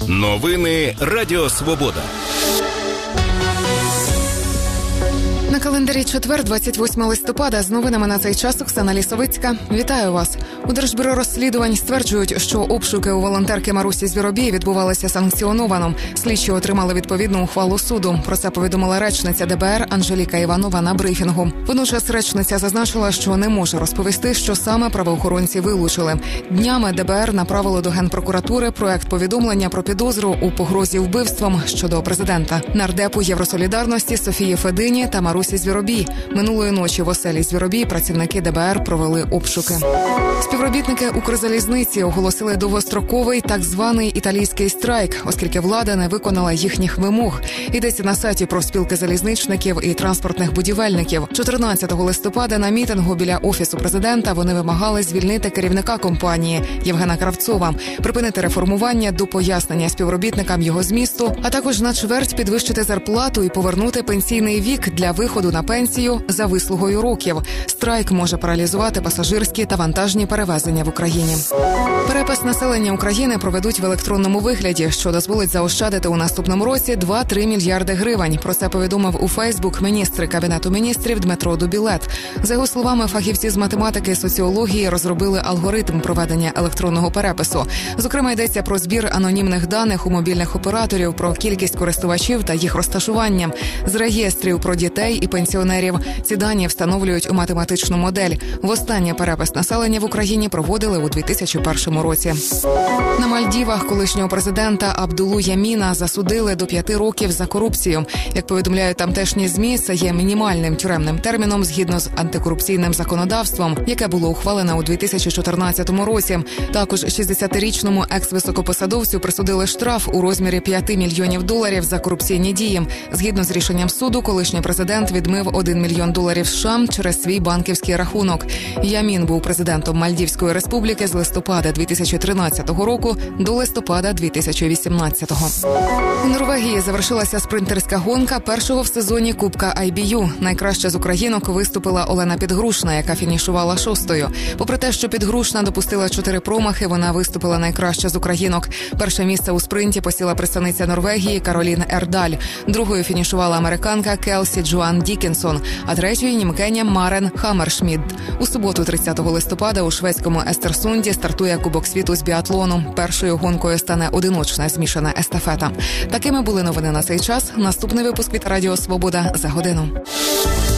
Новини Радіо Свобода. На календарі четвер, 28 листопада. З новинами на цей час Оксана Лісовицька. Вітаю вас. У Держбюро розслідувань стверджують, що обшуки у волонтерки Марусі Звіробій відбувалися санкціоновано. Слідчі отримали відповідну ухвалу суду. Про це повідомила речниця ДБР Анжеліка Іванова на брифінгу. Водночас речниця зазначила, що не може розповісти, що саме правоохоронці вилучили. Днями ДБР направило до Генпрокуратури проект повідомлення про підозру у погрозі вбивством щодо президента, нардепу Євросолідарності Софії Федині та Марусі Звіробій. Минулої ночі в оселі Звіробій працівники ДБР провели обшуки. Співробітники Укрзалізниці оголосили довгостроковий так званий італійський страйк, оскільки влада не виконала їхніх вимог. Йдеться на сайті профспілки залізничників і транспортних будівельників. 14 листопада на мітингу біля Офісу президента вони вимагали звільнити керівника компанії Євгена Кравцова, припинити реформування до пояснення співробітникам його змісту, а також на чверть підвищити зарплату і повернути пенсійний вік для виходу на пенсію за вислугою років. Страйк може паралізувати пасажирські та вантажні перевезення в Україні. Перепис населення України проведуть в електронному вигляді, що дозволить заощадити у наступному році 2-3 мільярди гривень. Про це повідомив у Фейсбук міністр Кабінету міністрів Дмитро Дубілет. За його словами, фахівці з математики і соціології розробили алгоритм проведення електронного перепису. Зокрема, йдеться про збір анонімних даних у мобільних операторів, про кількість користувачів та їх розташування, з реєстрів про дітей і пенсіонерів. Ці дані встановлюють у математичну модель. Востаннє перепис населення в Україні проводили у 2001 році. На Мальдівах колишнього президента Абдулу Яміна засудили до 5 років за корупцію. Як повідомляють тамтешні ЗМІ, це є мінімальним тюремним терміном згідно з антикорупційним законодавством, яке було ухвалене у 2014 році. Також 60-річному екс-високопосадовцю присудили штраф у розмірі $5 мільйонів за корупційні дії. Згідно з рішенням суду, колишній президент відмив $1 мільйон США через свій банківський рахунок. Ямін був президентом Мальдівської республіки з листопада 2013 року до листопада 2018. У Норвегії завершилася спринтерська гонка першого в сезоні Кубка IBU. Найкраще з українок виступила Олена Підгрушна, яка фінішувала 6-ю. Попри те, що Підгрушна допустила 4 промахи, вона виступила найкраще з українок. Перше місце у спринті посіла представниця Норвегії Каролін Ердаль. Другою фінішувала американка Келсі Джоан Дікінсон, а третьою – німкеня Марен Хаммершмідт. У суботу, 30 листопада, у шведському Естерсунді стартує Кубок світу з біатлону. Першою гонкою стане одиночна змішана естафета. Такими були новини на цей час. Наступний випуск від Радіо Свобода за годину.